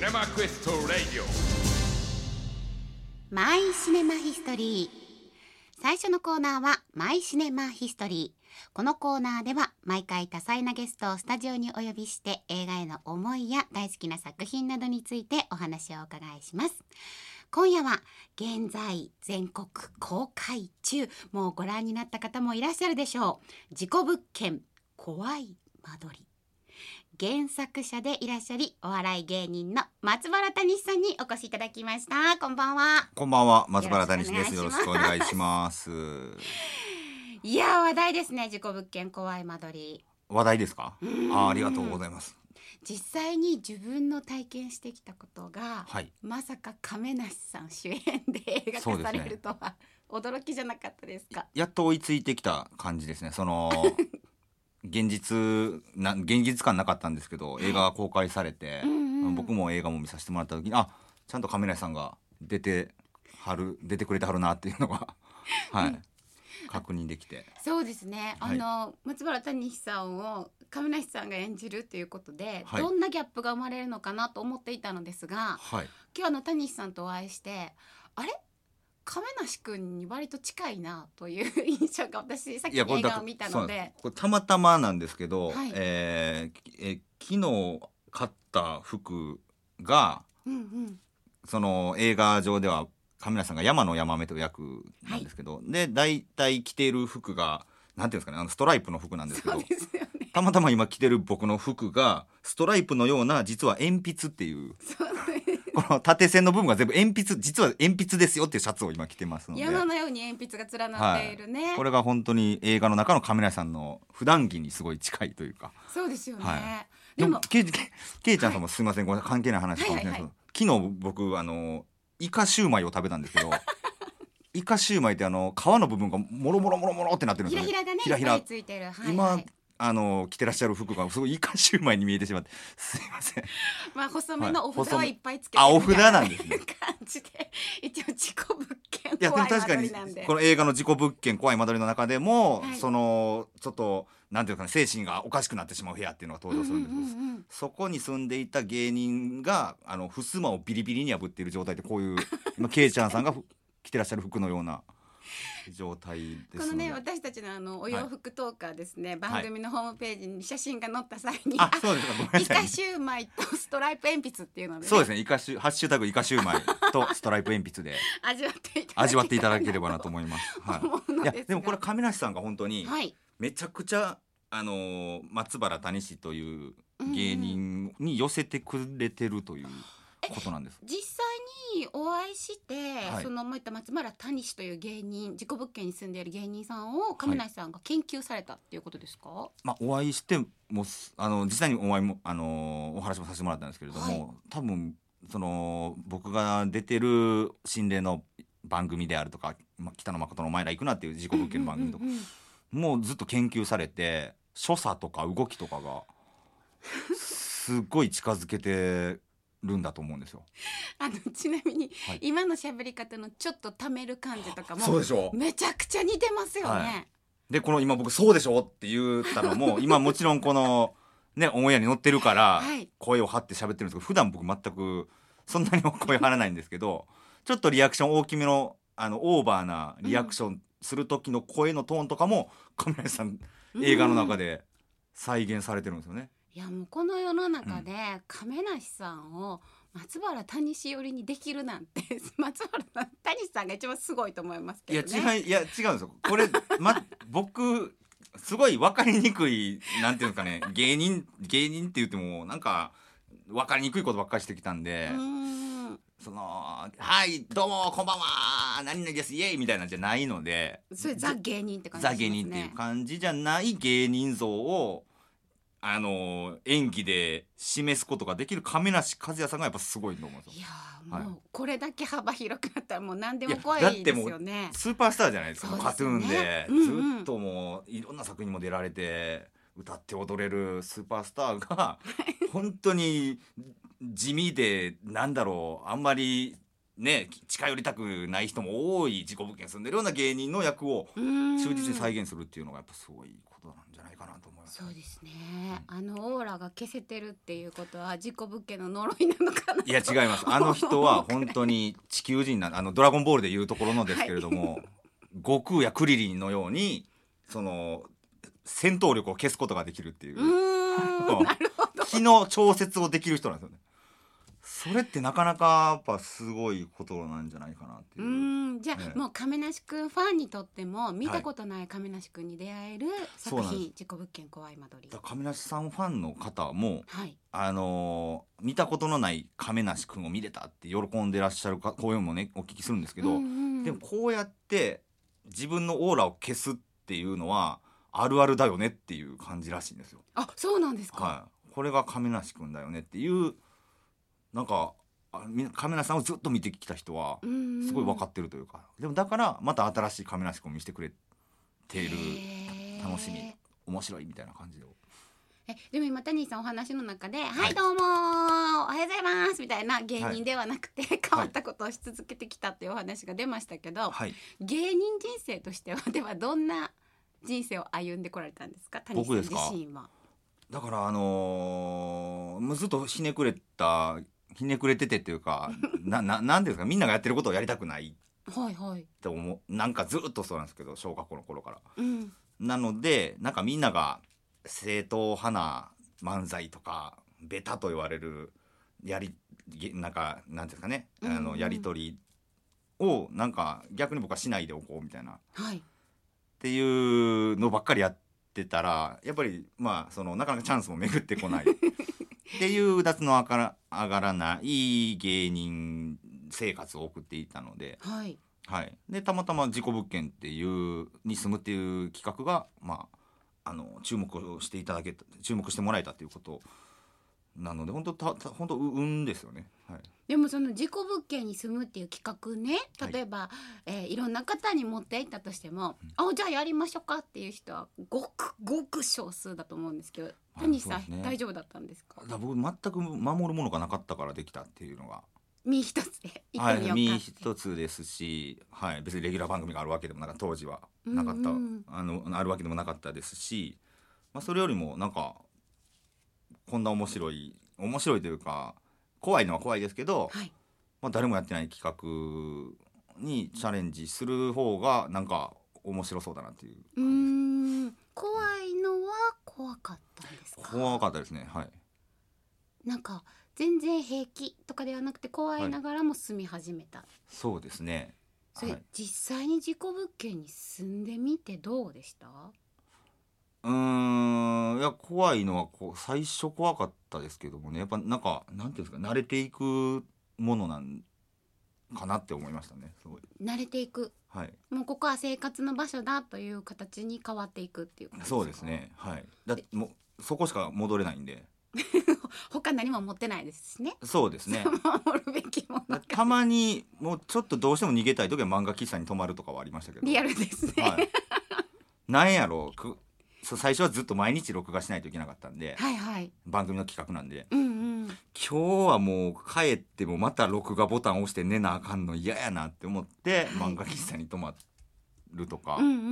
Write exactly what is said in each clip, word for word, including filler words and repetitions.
ネマクエストラディオマイシネマヒストリー。最初のコーナーはマイシネマヒストリー。このコーナーでは毎回多彩なゲストをスタジオにお呼びして映画への思いや大好きな作品などについてお話をお伺いします。今夜は現在全国公開中、もうご覧になった方もいらっしゃるでしょう、事故物件怖い間取り。原作者でいらっしゃりお笑い芸人の松原谷さんにお越しいただきました。こんばんは。 こんばんは、松原谷です。よろしくお願いします。 いや話題ですね、事故物件怖い間取り。 話題ですか？あ、ありがとうございます。 実際に自分の体験してきたことが、はい、まさか亀梨さん主演で映画化されるとは、ね、驚きじゃなかったですか？ やっと追いついてきた感じですね。その現実な現実感なかったんですけど、映画が公開されて、うんうん、僕も映画も見させてもらった時に、あ、ちゃんと亀梨さんが出てはる出てくれてはるなっていうのがはい、うん、確認できて。 そうですね、あの、はい、松原谷さんを亀梨さんが演じるということで、はい、どんなギャップが生まれるのかなと思っていたのですが、はい、今日あの谷さんとお会いして、あれ亀梨くんに割と近いなという印象が、私さっき映画を見たので、 これたまたまなんですけど、はい、えーえー、昨日買った服が、うんうん、その映画上では亀梨さんが山野山目という役なんですけど、はい、で大体着ている服がなんていうんですかね、あのストライプの服なんですけど、 そうですよね、 たまたま今着てる僕の服がストライプのような、実は鉛筆っていう、そうこの縦線の部分が全部鉛筆、実は鉛筆ですよっていうシャツを今着てますので、 山のように鉛筆が連なっているね、 はい、これが本当に映画の中の亀梨さんの普段着にすごい近いというか。 そうですよね、 はい、でもけいけいちゃんさんもすいません、はい、関係ない話かもしれないですけど、はいはいはい、昨日僕あのイカシューマイを食べたんですけどイカシューマイってあの皮の部分がもろもろもろもろってなってるんですよね。 ひらひらがね、 ひらひらいっぱいついてる、はいはい、 今あの着てらっしゃる服がすごいイカシューマイに見えてしまって、すいません。 まあ細めのお札はいっぱいつけてる、 はい、あ、お札なんですね感じで、一応事故物件怖い間取りなんで、 いやでも確かにこの映画の事故物件怖い間取りの中でも、はい、そのちょっとなんていうかね、精神がおかしくなってしまう部屋っていうのが登場するんです、うんうんうんうん、そこに住んでいた芸人があの襖をビリビリに破っている状態で、こういう今ケイちゃんさんが着てらっしゃる服のような状態ですので、 このね、私たちのあのお洋服トーカーですね、はい、番組のホームページに写真が載った際に、 はい、あ、そうですか、ごめんなさい、 イカシューマイとストライプ鉛筆っていうので、ね、 そうですね、イカシュハッシュタグイカシューマイとストライプ鉛筆で味わっていただけ味わっていただければなと思います、はい、いやでもこれ亀梨さんが本当にめちゃくちゃ、あのー、松原谷氏という芸人に寄せてくれてるということなんです。 実際にお会いして、はい、そのもういった松原谷氏という芸人、事故物件に住んでいる芸人さんを亀梨さんが研究されたっていうことですか？はい、 まあ、お会いしてもあの実際にお会いも、あのー、お話もさせてもらったんですけれども、はい、多分その僕が出てる心霊の番組であるとか、まあ、北野誠のお前ら行くなっていう事故物件の番組とか、うんうんうんうん、もうずっと研究されて、所作とか動きとかがすっごい近づけてるんだと思うんですよ。 あのちなみに、はい、今の喋り方のちょっとためる感じとかもそうでしょう、 めちゃくちゃ似てますよね、はい、 でこの今僕そうでしょって言ったのも今もちろんこのねオンエアに載ってるから声を張って喋ってるんですけど、普段僕全くそんなに声張らないんですけどちょっとリアクション大きめの、あのオーバーなリアクションする時の声のトーンとかも亀梨さん映画の中で再現されてるんですよね。 いやもうこの世の中で亀梨さんを松原谷氏寄りにできるなんて松原谷さんが一番すごいと思いますけどね。 いや違いいや違うんですよこれ、ま、僕すごい分かりにくいなんていうんですかね芸人芸人って言ってもなんか分かりにくいことばっかりしてきたんで、うーん、そのはいどうもこんばんは何々ですイエイみたいなんじゃないので、 それザ芸人って感じですね。 ザ芸人っていう感じじゃない芸人像をあの演技で示すことができる亀梨和也さんがやっぱすごいと思うんですよ。 いやもうこれだけ幅広くなったらもう何でも怖いですよね。 だってもうスーパースターじゃないですか。 そうですカトゥーンで、 うんうん、 ずっともういろんな作品にも出られて歌って踊れるスーパースターが本当に地味でなんだろうあんまりね近寄りたくない人も多い事故物件住んでるような芸人の役を忠実に再現するっていうのがやっぱすごいことなんじゃないかなと思います。 そうですね、うん、あのオーラが消せてるっていうことは事故物件の呪いなのかな。 いや違います。あの人は本当に地球人なあのドラゴンボールでいうところのですけれども、はい、悟空やクリリンのようにその戦闘力を消すことができるっていう、 うーんなるほど。 気の調節をできる人なんですよね。それってなかなかやっぱすごいことなんじゃないかなっていう。 うーんじゃあ、 ええ、 もう亀梨くんファンにとっても見たことない亀梨くんに出会える作品、はい、事故物件怖い間取り。 亀梨さんファンの方も、 はい、 あのー、見たことのない亀梨くんを見れたって喜んでらっしゃる声もねお聞きするんですけど、うんうん、でもこうやって自分のオーラを消すっていうのはあるあるだよねっていう感じらしいんですよ。 あ、そうなんですか。 はい、これが亀梨くんだよねっていうなんか亀梨さんをずっと見てきた人はすごい分かってるというか、でもだからまた新しい亀梨君を見せてくれている、楽しみ面白いみたいな感じで。 えでも今谷さんお話の中で「はい、はい、どうもおはようございます」みたいな芸人ではなくて、はい、変わったことをし続けてきたっていうお話が出ましたけど、はい、芸人人生としてはではどんな人生を歩んでこられたんですか、谷さん自身は。 だからあのー、ずっとひねくれたひねくれててっていうかなななんですか、みんながやってることをやりたくないはいはいって思う、なんかずっとそうなんですけど小学校の頃から、 うん、 なのでなんかみんなが正統派な漫才とかベタと言われるやりなんかなんていうんですかね、うんうん、あのやり取りをなんか逆に僕はしないでおこうみたいな、 はい、 っていうのばっかりやってたらやっぱりまあそのなかなかチャンスも巡ってこないっていううだつの上がら、上がらない芸人生活を送っていたので、 はいはい、でたまたま事故物件っていうに住むっていう企画が、まあ、あの注目をしていただけ注目してもらえたということなので本当たた本当運ですよね、はい、 でもその事故物件に住むっていう企画ね、例えば、はい、えー、いろんな方に持っていったとしても、うん、あじゃあやりましょうかっていう人はごくごく少数だと思うんですけど、谷さん、ね、大丈夫だったんですか。 だ僕全く守るものがなかったからできたっていうのが身一つではい、身一つですし、はい、別にレギュラー番組があるわけでもなかった当時はなかった、うんうん、あのあるわけでもなかったですし、まあ、それよりもなんかこんな面白い面白いというか怖いのは怖いですけど、はい、まあ、誰もやってない企画にチャレンジする方がなんか面白そうだなっていう。 うーん、怖いのは怖かったんですか。 怖かったですね、はい。 なんか全然平気とかではなくて怖いながらも住み始めた、はい、 そうですね。 それ、はい、実際に事故物件に住んでみてどうでした。 うーん、いや怖いのはこう最初怖かったですけどもね、やっぱなんかなんていうんですか、慣れていくものなんかなって思いましたね。すごい慣れていく、 はい、 もうここは生活の場所だという形に変わっていくっていうことですか。 そうですね、はい、だってもうそこしか戻れないんで他何も持ってないですしね。 そうですね守るべきものたまにもうちょっとどうしても逃げたい時は漫画喫茶に泊まるとかはありましたけど、 リアルですね、はい、 なんやろう最初はずっと毎日録画しないといけなかったんで、 はいはい、 番組の企画なんで、 うんうん、 今日はもう帰ってもまた録画ボタン押して寝なあかんの嫌やなって思って、はい、漫画喫茶に泊まるとか、 うんうんうん、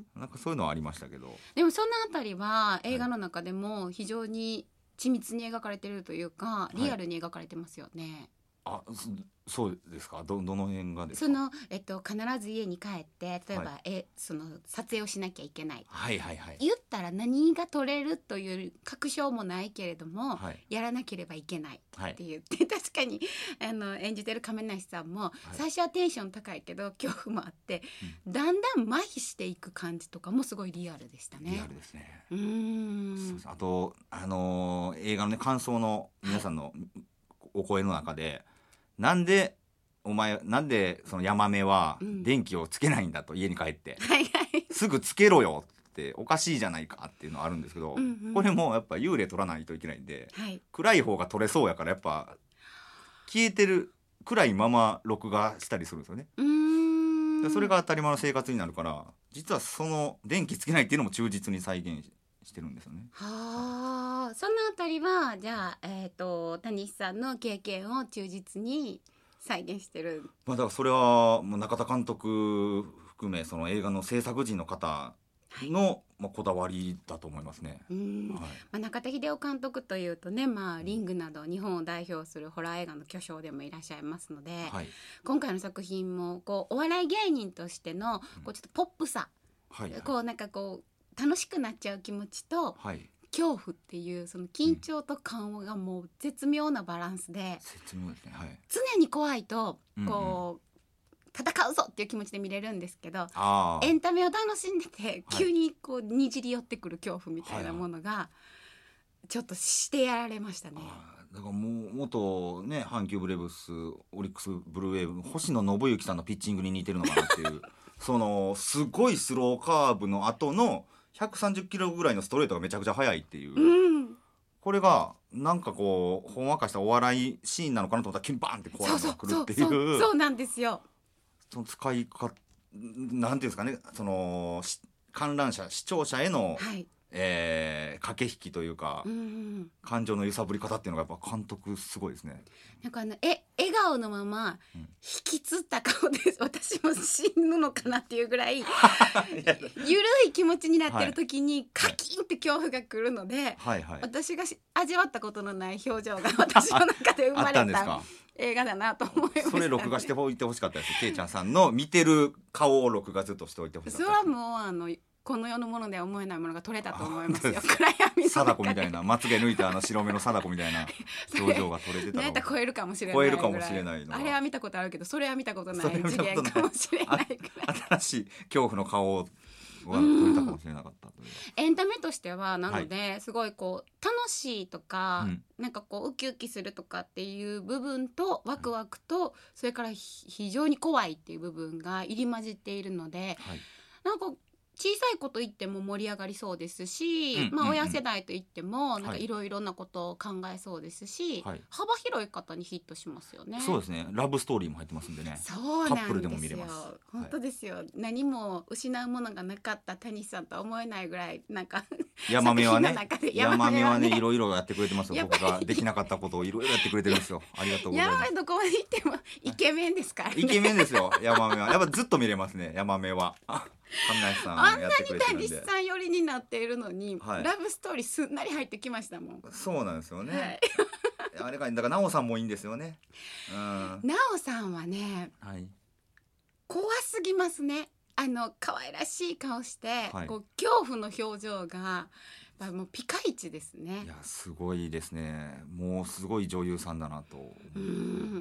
なんかそういうのはありましたけど、 でもそのあたりは映画の中でも非常に緻密に描かれてるというかリアルに描かれてますよね、 はい、あそうですか。 ど, どの辺がですか。 その、えっと、必ず家に帰って例えば、はい、えその撮影をしなきゃいけない、 はいはいはい、 言ったら何が撮れるという確証もないけれども、はい、やらなければいけないって言って、はい、確かにあの演じてる亀梨さんも、はい、最初はテンション高いけど恐怖もあって、うん、だんだん麻痺していく感じとかもすごいリアルでしたね。 リアルですね。 うーん、 あと、あのー、映画の、ね、感想の皆さんのお声の中で、はい、なんでお前なんでそのヤマメは電気をつけないんだと、うん、家に帰って、 はいはい、 すぐつけろよっておかしいじゃないかっていうのあるんですけど、うんうん、これもやっぱ幽霊撮らないといけないんで、はい、暗い方が撮れそうやからやっぱ消えてる暗いまま録画したりするんですよね。 うーん、 それが当たり前の生活になるから実はその電気つけないっていうのも忠実に再現してるんですよね。 はあ、そのあたりはじゃあ、えーと、谷さんの経験を忠実に再現してる、 まあ、だからそれはもう中田監督含めその映画の制作陣の方の、はい、 まあ、こだわりだと思いますね。 うん、 はい、 まあ、中田秀夫監督というとね、まあ、リングなど日本を代表するホラー映画の巨匠でもいらっしゃいますので、はい、今回の作品もこうお笑い芸人としてのこうちょっとポップさ、はいはい、こうなんかこう楽しくなっちゃう気持ちと、はい、恐怖っていうその緊張と緩和がもう絶妙なバランスで、 絶妙ですね、はい、 常に怖いとこう、うんうん、戦うぞっていう気持ちで見れるんですけど、エンタメを楽しんでて急にこうにじり寄ってくる恐怖みたいなものがちょっとしてやられましたね。 だからもう元ね阪急ブレーブスオリックスブルーウェーブ星野信之さんのピッチングに似てるのかなっていうそのすごいスローカーブの後のひゃくさんじゅっキロぐらいのストレートがめちゃくちゃ速いっていう、うん、これがなんかこうほんわかしたお笑いシーンなのかなと思ったらキュンバーンって怖いのが来るっていう、 そうそうそうそうなんですよ。 その使い方なんていうんですかね、その観覧者視聴者への、はい、えー、駆け引きというか、うんうん、感情の揺さぶり方っていうのがやっぱ監督すごいですね。 なんかあのえ笑顔のまま引きつった顔で、うん、私も死ぬのかなっていうぐらいゆるい気持ちになってる時にカキンって恐怖が来るので、はいはい、私が味わったことのない表情が私の中で生まれたんですか映画だなと思いました、ね、 それ録画しておいてほしかったです。けいちゃんさんの見てる顔を録画ずっとしておいてほしかった。 それはもうあのこの世のものでは思えないものが撮れたと思いますよ。暗闇の貞子みたいなまつげ抜いたあの白目の貞子みたいな表情が撮れてたの。 ね、超えるかもしれない超えるかもしれないの。 あれは見たことあるけどそれは見たことない次元かもしれないくらい新しい恐怖の顔をは撮れたかもしれなかったという、 エンタメとしてはなので、はい、すごいこう楽しいとか、うん、なんかこうウキウキするとかっていう部分とワクワクと、うん、それから非常に怖いっていう部分が入り混じっているので、はい、なんか小さい子と言っても盛り上がりそうですし、うんまあ、親世代と言ってもいろいろなことを考えそうですし、はい、幅広い方にヒットしますよね。 そうですね、ラブストーリーも入ってますんでね。 そうなんですよ、 カップルでも見れます。 本当ですよ、はい、何も失うものがなかった谷さんとは思えないぐらいなんかヤマメはねヤマメはねいろいろやってくれてますよ。僕ができなかったことをいろいろやってくれてるんですよ。ありがとうございます。 ヤマメどこまで行ってもイケメンですからね。 イケメンですよヤマメは。やっぱずっと見れますねヤマメは。さんあんなに谷さん寄りになっているのに、はい、ラブストーリーすんなり入ってきましたもん。 そうなんですよね、はい、あれかだから奈緒さんもいいんですよね、 うん、奈緒さんはね、はい、怖すぎますね。あの可愛らしい顔して、はい、こう恐怖の表情がもうピカイチですね。 いやすごいですね。もうすごい女優さんだなと。 うん、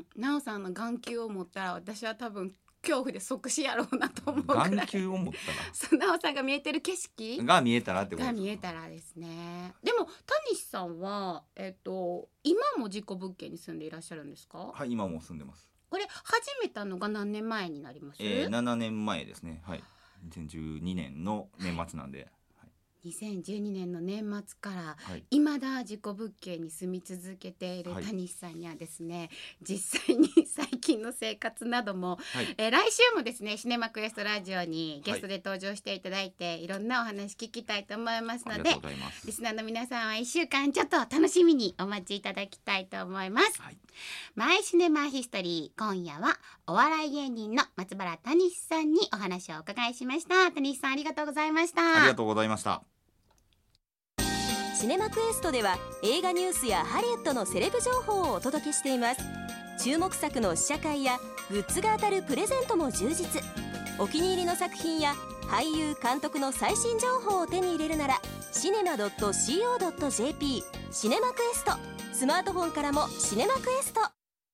奈緒さんの眼球を持ったら私は多分恐怖で即死やろうなと思うくらい。 眼球を持ったら奈緒さんが見えてる景色が見えたらってことが見えたらですね。でも谷さんは、えっと、今も事故物件に住んでいらっしゃるんですか？ はい、今も住んでます。 これ始めたのが何年前になります？ えー、ななねんまえですね。はい、にせんじゅうにねんの年末なんで、はいにせんじゅうにねんの年末から未だ事故物件に住み続けている谷さんにはですね、はい、実際に最近の生活なども、はい、えー、来週もですねシネマクエストラジオにゲストで登場していただいて、はい、いろんなお話聞きたいと思いますので、リスナーの皆さんはいっしゅうかんちょっと楽しみにお待ちいただきたいと思います、はい、マイシネマヒストリー、今夜はお笑い芸人の松原谷さんにお話をお伺いしました。谷さんありがとうございました。 ありがとうございました。 シネマクエストでは映画ニュースやハリウッドのセレブ情報をお届けしています。注目作の試写会やグッズが当たるプレゼントも充実。お気に入りの作品や俳優監督の最新情報を手に入れるならシネマ ドット シーオー ドット ジェーピー シネマクエスト、スマートフォンからもシネマクエスト。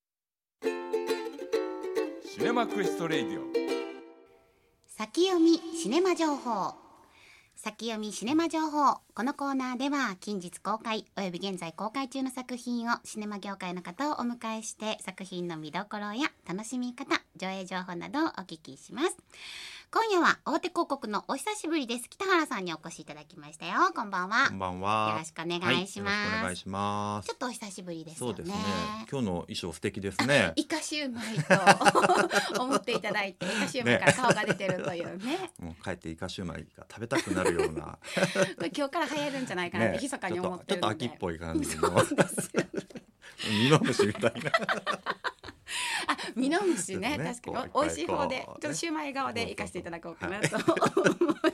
シネマクエストレイディオ先読みシネマ情報。先読みシネマ情報。このコーナーでは近日公開および現在公開中の作品をシネマ業界の方をお迎えして作品の見どころや楽しみ方、上映情報などをお聞きします。今夜は大手広告のお久しぶりです。北原さんにお越しいただきましたよ。こんばんは。 こんばんは。 よろしくお願いします。 はい、よろしくお願いします。 ちょっとお久しぶりですよね。 そうですね。今日の衣装素敵ですね。 イカシューマイと思っていただいて、イカシューマイから顔が出てるというね。ねもう帰ってイカシューマイが食べたくなるような。 これ今日から流行るんじゃないかなって密かに思ってるので、 ね、ちょっと秋っぽい感じの。 そうですよね。 ミノムシみたいな。 あ、ミノムシね、確かに美味しい方で、ちょっとシューマイ側で行かせていただこうかなと思います。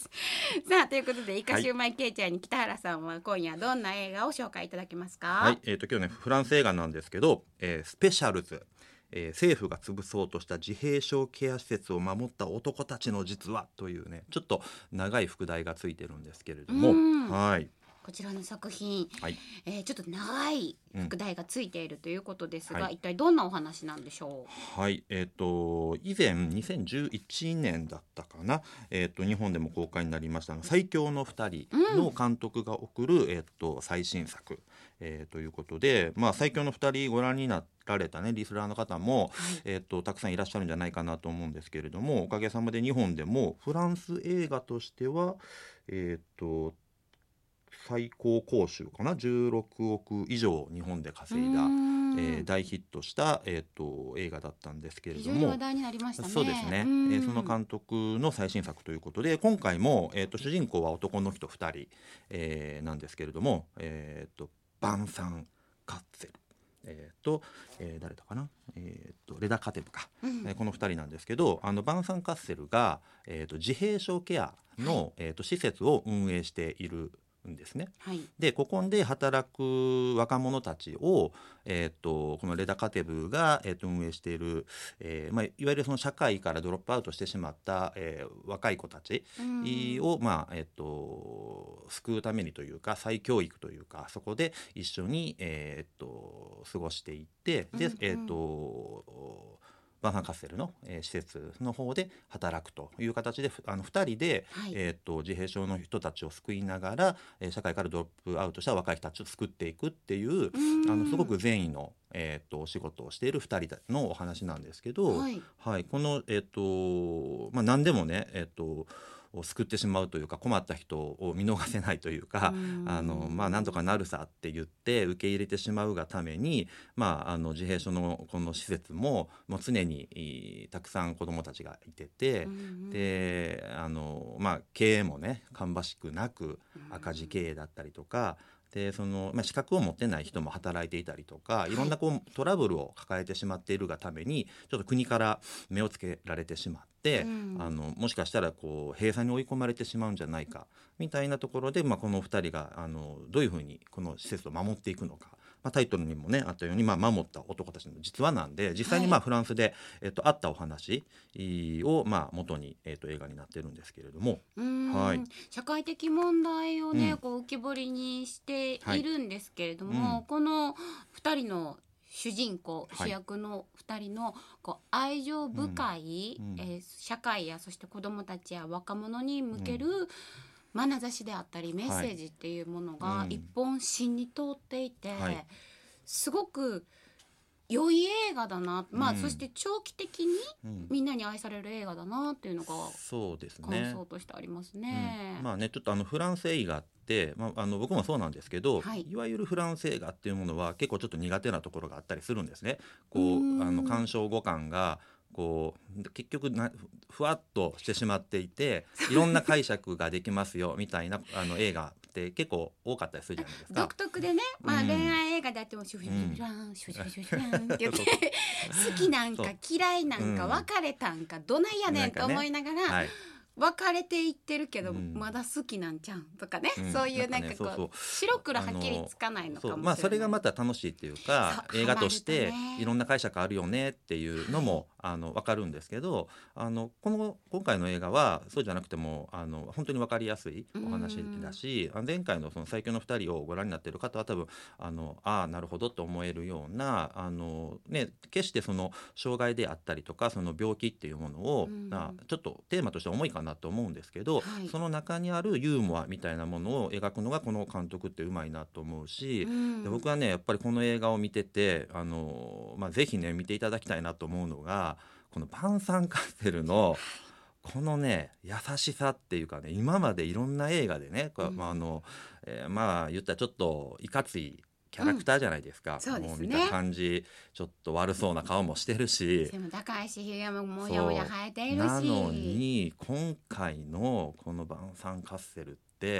さあということでイカシューマイケイちゃんに北原さんは今夜どんな映画を紹介いただけますか？ はい、えー、と今日ねフランス映画なんですけど、えースペシャルズ、えー政府が潰そうとした自閉症ケア施設を守った男たちの実話というね、ちょっと長い副題がついてるんですけれども、 うんはいこちらの作品、 はいえーちょっと長い副題がついているということですが、 うんはい一体どんなお話なんでしょはいえー、と以前にせんじゅういちねんだったかな、えー、と日本でも公開になりました最強のふたりの監督が送る、えー、と最新作、えーということで、まあ、最強のふたりご覧になられた、ね、リスナーの方も、えー、とたくさんいらっしゃるんじゃないかなと思うんですけれども、おかげさまで日本でもフランス映画としては、えー、と最高興収かなじゅうろくおく以上日本でう？ 稼いだ、 うんえー大ヒットした、えー、と映画だったんですけれ非ども、 常に話題になりましたね。 そうですね、えうんーその監督の最新作ということで、今回も、えー、と主人公は男の人ふたり、えーなんですけれども、えー、とバンサン・カッツェル、えーとえー誰だかな、えー、とレダ・カテブか、 うんえーこのふたりなんですけど、あのバンサン・カッセルが、えー、と自閉症ケアの、えー、と施設を運営しているんですね。 はいでここで働く若者たちを、えー、とこのレダ・カテブが、えー、と運営している、えーまあ、いわゆるその社会からドロップアウトしてしまった、えー若い子たちうんを、まあえー、と救うためにというか再教育というか、そこで一緒に、えー、と過ごしていってで、 うんうんえー、とバンハンカッセルの、えー施設の方で働くという形でふあのふたりで、 はいえー、と自閉症の人たちを救いながら、えー社会からドロップアウトした若い人たちを救っていくっていううんあのすごく善意の、えー、とお仕事をしているふたりのお話なんですけど、 はいはい、この、えーとまあ、何でもね、えー、と救ってしまうというか、困った人を見逃せないというか、 うんあのまあ、なんとかなるさって言って受け入れてしまうがために、まあ、あの自閉症のこの施設ももう常にいいたくさん子どもたちがいてて、 うんうんであの、まあ、経営もね芳しくなく赤字経営だったりとかでその、まあ、資格を持ってない人も働いていたりとか、いろんなこうトラブルを抱えてしまっているがためにちょっと国から目をつけられてしまって、 うんあのもしかしたらこう閉鎖に追い込まれてしまうんじゃないかみたいなところで、まあ、このふたりがあのどういうふうにこの施設を守っていくのか。まあ、タイトルにもねあったように、まあ、守った男たちの実話なんで、実際にまあフランスで、えっと、あったお話をまあ元に、えっと、映画になってるんですけれども、 うんはい社会的問題をね、 うんこう浮き彫りにしているんですけれども、 はいうんこのふたりの主人公、 はい主役のふたりのこう愛情深い、 うんうんえー社会やそして子どもたちや若者に向ける眼差しであったりメッセージっていうものがうん一本芯に通っていて、 はいすごく良い映画だな、まあうんそして長期的にうんみんなに愛される映画だなっていうのがそうです感ね想としてありますね。 うんまあねちょっとあのフランス映画って、まあ、あの僕もそうなんですけど、 はいいわゆるフランス映画っていうものは結構ちょっと苦手なところがあったりするんですね。こううーんあの鑑賞五感がこう結局なふわっとしてしまっていて、いろんな解釈ができますよみたいなあの映画って結構多かったりするじゃないですか独。特でね、まあ、 うん恋愛映画であってもシュフィフィランシュフィフィフィランって言ってそう好きなんかそう嫌いなんかうん別れたんかどないやねんと思いながらはい別れていってるけどうんまだ好きなんちゃうんとかね、 うんそういうなんかこなんかねそうう白黒はっきりつかないのかもしれない。 そうまあそれがまた楽しいっていうか、 そう映画としてハマるとねいろんな解釈あるよねっていうのもあの分かるんですけど、あのこの今回の映画はそうじゃなくてもあの本当に分かりやすいお話だし、あ前回のその最強のふたりをご覧になっている方は多分あのああなるほどと思えるようなあの、ね、決してその障害であったりとかその病気っていうものを、 うんまあちょっとテーマとして重いかなと思うんですけど、 はいその中にあるユーモアみたいなものを描くのがこの監督ってうまいなと思うし、 うんで僕はねやっぱりこの映画を見ててあの、まあ、ぜひね見ていただきたいなと思うのがこのバンサン・カッセルのこのね優しさっていうかね、今までいろんな映画でね、こううんまああのえーまあ言ったらちょっといかついキャラクターじゃないですか、 んそうですねもう見た感じちょっと悪そうな顔もしてるし、 背も高いしひげももやもや生えているし、 なのに今回のこのバンサン・カッセルって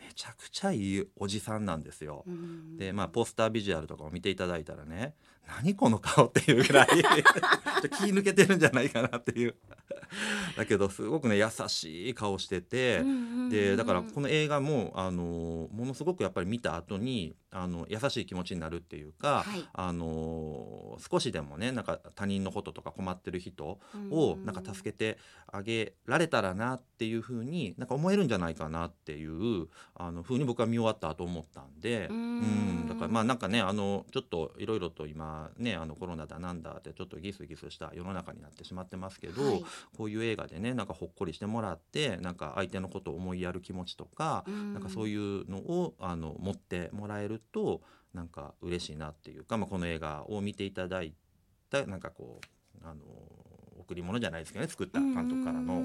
めちゃくちゃいいおじさんなんですよ。で、まあ、ポスタービジュアルとかを見ていただいたらね、何この顔っていうぐらいちょっと気抜けてるんじゃないかなっていうだけどすごくね優しい顔してて、でだからこの映画もあのものすごくやっぱり見た後にあの優しい気持ちになるっていうか、 はい、 あの少しでもねなんか他人のこととか困ってる人をなんか助けてあげられたらなっていうふうになんか思えるんじゃないかなっていうあのふうに僕は見終わった後思ったんで、 ううんんだからまあなんかねあのちょっといろいろと今ねあのコロナだなんだってちょっとギスギスした世の中になってしまってますけど、 はい、 こういう映画でねなんかほっこりしてもらってなんか相手のことを思いやる気持ちとか、なんかそういうのをあの持ってもらえるとなんか嬉しいなっていうか、まあ、この映画を見ていただいたなんかこうあの贈り物じゃないですけどね、作った監督からの、うん、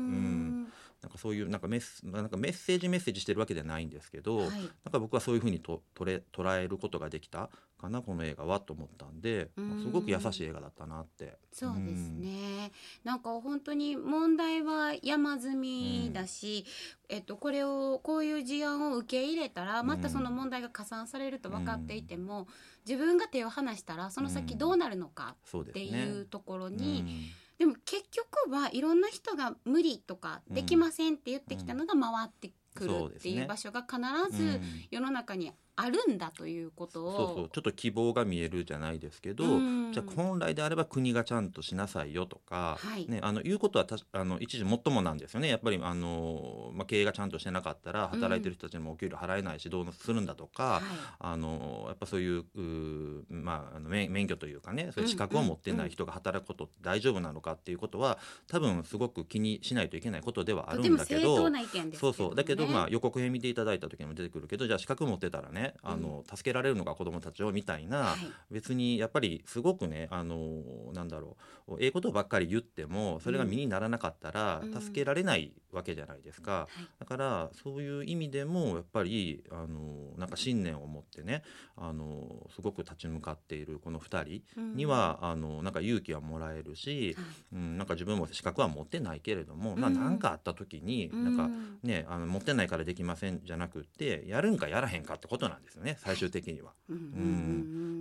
なんかそういうなんかメッセ、なんかメッセージメッセージしてるわけじゃないんですけど、 はい、 なんか僕はそういうふうにと捉え、捉えることができたかなこの映画はと思ったんで、まあ、すごく優しい映画だったなって。 そうですね、なんか本当に問題は山積みだし、うん、えっと、これをこういう事案を受け入れたらまたその問題が加算されると分かっていても、うん、自分が手を離したらその先どうなるのかっていうところに、うんでも結局はいろんな人が無理とかできませんって言ってきたのが回ってくるっていう場所が必ず世の中にあるんだということを、 そうそうちょっと希望が見えるじゃないですけど、じゃあ本来であれば国がちゃんとしなさいよとか、 はいね、あのいうことはたあの一時最もなんですよね。やっぱりあの、まあ、経営がちゃんとしてなかったら働いてる人たちにもお給料払えないしどうするんだとか、 はい、 あのやっぱそういう、う、まあ、あの免、免許というかねそういう資格を持ってない人が働くことって大丈夫なのかっていうことは多分すごく気にしないといけないことではあるんだけど、 とても正当な意見ですけどね。 そうそうだけど、まあ、予告編見ていただいた時にも出てくるけど、じゃあ資格持ってたらねあの、うん、助けられるのか子どもたちをみたいな、はい、別にやっぱりすごくねあのなんだろうええことばっかり言ってもそれが身にならなかったら助けられないわけじゃないですか、うんはい、だからそういう意味でもやっぱりあのなんか信念を持ってねあのすごく立ち向かっているこのふたりには、うん、あのなんか勇気はもらえるし、はいうん、なんか自分も資格は持ってないけれども、うん、な, なんかあった時に、うん、なんかねあの持ってないからできませんじゃなくってやるんかやらへんかってことなんですよね最終的には。うん、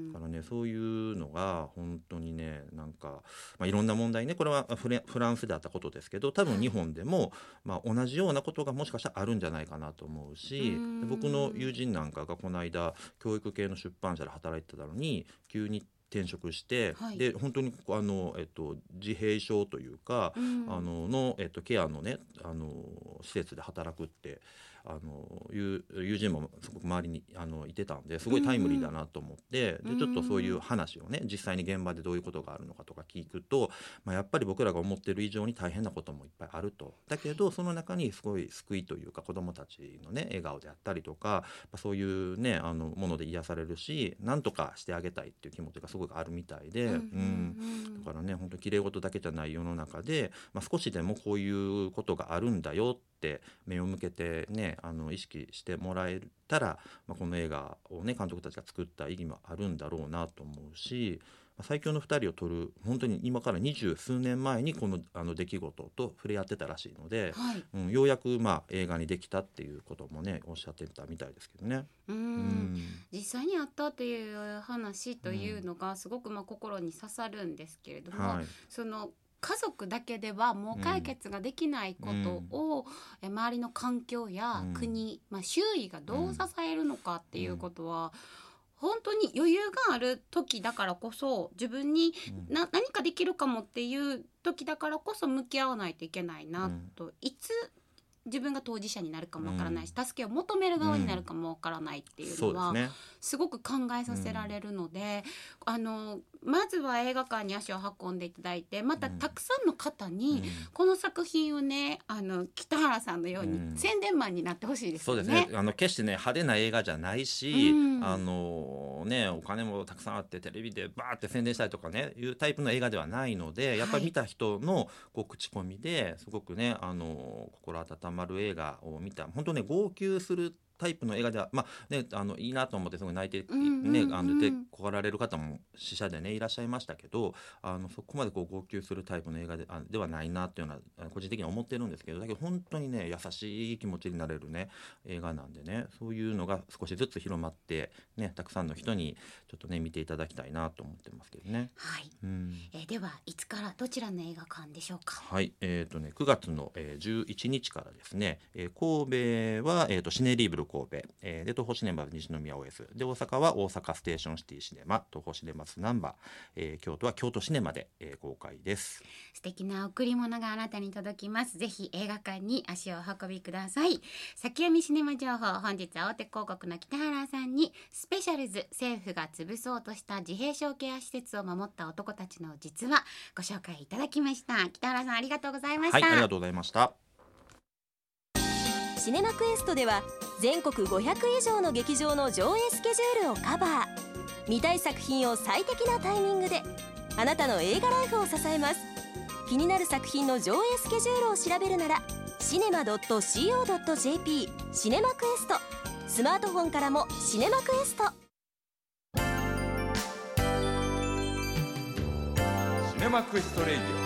だからねそういうのが本当にねなんか、まあ、いろんな問題ねこれはフレフランスであったことですけど多分日本でも、まあ、同じようなことがもしかしたらあるんじゃないかなと思うし、僕の友人なんかがこの間教育系の出版社で働いてたのに急に転職して、はい、で本当にあの、えっと、自閉症というか、うん、あのの、えっと、ケアのねあの施設で働くってあのいう友人もすごく周りにあのいてたんですごいタイムリーだなと思って、うんうん、でちょっとそういう話をね実際に現場でどういうことがあるのかとか聞くと、まあ、やっぱり僕らが思ってる以上に大変なこともいっぱいあると。だけどその中にすごい救いというか子どもたちのね笑顔であったりとか、まあ、そういうねあのもので癒されるしなんとかしてあげたいっていう気持ちがすごくあるみたいで、うんうんうん、だからね本当に綺麗事だけじゃない世の中で、まあ、少しでもこういうことがあるんだよって目を向けてねあの意識してもらえたら、まあ、この映画をね監督たちが作った意義もあるんだろうなと思うし、まあ、最強のふたりを撮る本当に今から二十数年前にこのあの出来事と触れ合ってたらしいので、はいうん、ようやくまあ映画にできたっていうこともねおっしゃってたみたいですけどね。 うんうん実際にあったという話というのがすごくまあ心に刺さるんですけれども、はい、その家族だけではもう解決ができないことを、うん、周りの環境や国、うんまあ、周囲がどう支えるのかっていうことは、うん、本当に余裕がある時だからこそ自分にな、うん、何かできるかもっていう時だからこそ向き合わないといけないなと、うん、いつ自分が当事者になるかもわからないし、うん、助けを求める側になるかもわからないっていうのは、うんね、すごく考えさせられるので、うん、あのまずは映画館に足を運んでいただいてまたたくさんの方にこの作品をねあの北原さんのように宣伝マンになってほしいですよね、 うん、そうですねあの決してね派手な映画じゃないし、うんあのね、お金もたくさんあってテレビでバーって宣伝したりとかねいうタイプの映画ではないのでやっぱり見た人のこう口コミですごくねあの心温まる映画を見た本当ね号泣するタイプの映画では、まあね、あのいいなと思ってすごい泣いて、 うんうんうんね、あので来られる方も試写でねいらっしゃいましたけど、あのそこまでこう号泣するタイプの映画であではないなっていうのは個人的には思ってるんですけど、だけど本当にね優しい気持ちになれるね映画なんでね、そういうのが少しずつ広まって、ね、たくさんの人にちょっとね見ていただきたいなと思ってますけどね。 はい、 うんえーではいつからどちらの映画館でしょうか。 はい、えーとね、くがつの、えー、じゅういちにちからですね、えー神戸は、えーとシネリーブル神戸、えーで東宝シネマズ西宮 オーエス で、大阪は大阪ステーションシティシネマ、東宝シネマスナンバー、えー京都は京都シネマで、えー公開です。 素敵な贈り物があなたに届きます。ぜひ映画館に足をお運びください。先読みシネマ情報、本日は大手広告の北原さんにスペシャルズ、政府が潰そうとした自閉症ケア施設を守った男たちの実話、ご紹介いただきました。北原さんありがとうございました。 はい、ありがとうございました。 シネマクエストでは全国ごひゃく以上の劇場の上映スケジュールをカバー。見たい作品を最適なタイミングで、あなたの映画ライフを支えます。気になる作品の上映スケジュールを調べるならシネマ ドット シーオー ドット ジェーピー シネマクエスト、スマートフォンからもシネマクエスト。 シネマクエストレイディオ